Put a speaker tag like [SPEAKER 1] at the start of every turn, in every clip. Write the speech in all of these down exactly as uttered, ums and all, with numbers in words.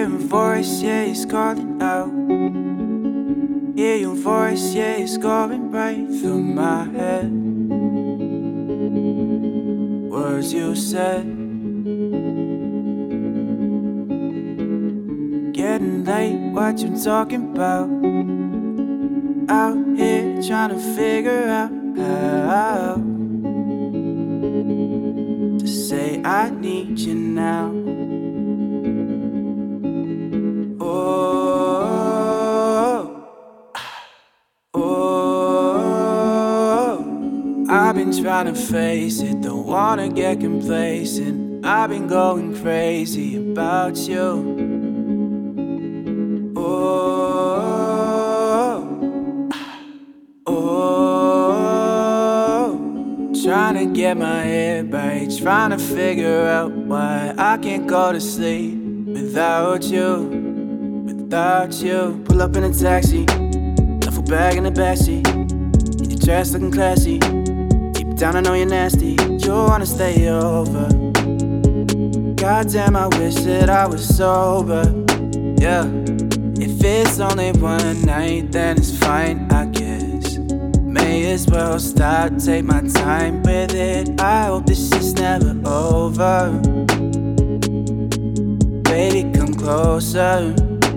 [SPEAKER 1] Hear a voice, yeah, it's calling out. Hear your voice, yeah, it's going right through my head. Words you said. Getting late, what you talking about? Out here trying to figure out how to say I need you now. Oh, oh, I've been trying to face it, don't wanna get complacent. I've been going crazy about you. Oh, oh, trying to get my head right, trying to figure out why I can't go to sleep without you. Without you, pull up in a taxi, duffel bag in the backseat. Your dress looking classy. Deep down I know you're nasty. You wanna stay over. Goddamn, I wish that I was sober. Yeah, if it's only one night, then it's fine, I guess. May as well stop, take my time with it. I hope this is never over. Baby, come closer.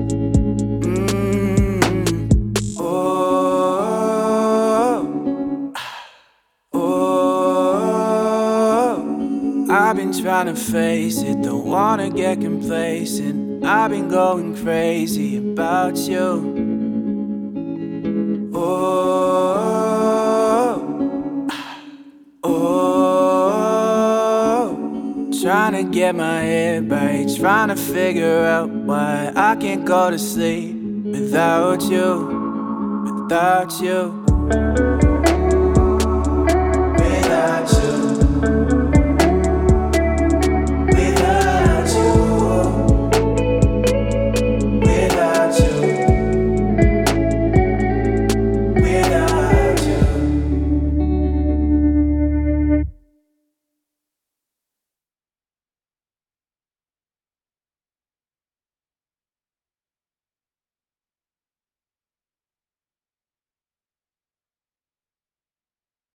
[SPEAKER 1] I've been trying to face it, don't wanna get complacent. I've been going crazy about you. Oh, oh, trying to get my head right, trying to figure out why I can't go to sleep without you, without you.